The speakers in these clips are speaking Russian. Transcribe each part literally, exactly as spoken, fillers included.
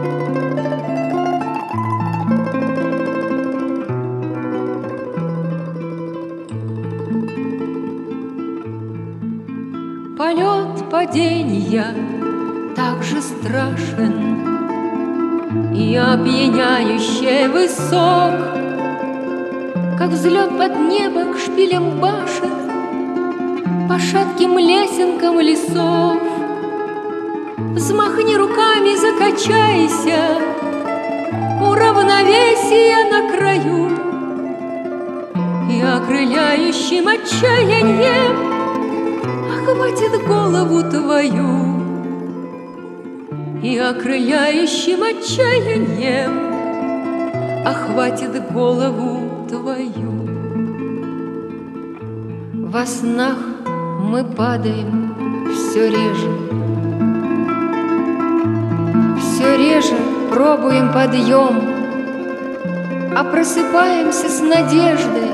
Полет падения так же страшен и опьяняюще высок, как взлет под небо к шпилям башен, по шатким лесенкам лесов. Взмахни руками, закачайся, у равновесия на краю, и окрыляющим отчаянием охватит голову твою, и окрыляющим отчаянием охватит голову твою. Во снах мы падаем все реже, все реже пробуем подъем, а просыпаемся с надеждой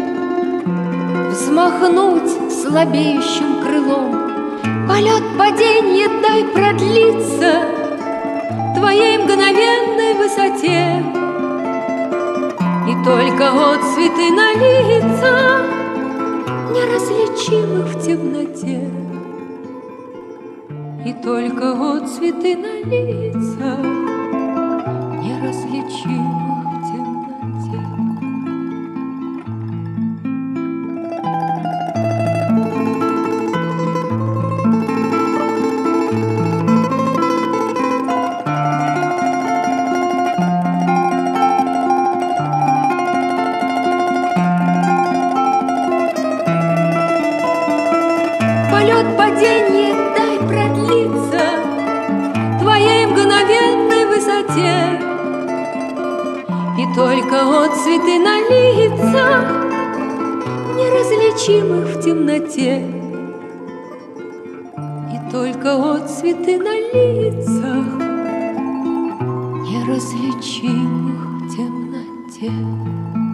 взмахнуть слабеющим крылом. Полет паденья дай продлиться твоей мгновенной высоте, и только отцветы на лицах, неразличимых в темноте, и только отцветы на лицах, неразличимых в темноте. Полет паденья дай продлиться твоей мгновенной высоте, и только отцветы на лицах, неразличимых в темноте, и только отцветы на лицах, неразличимых в темноте.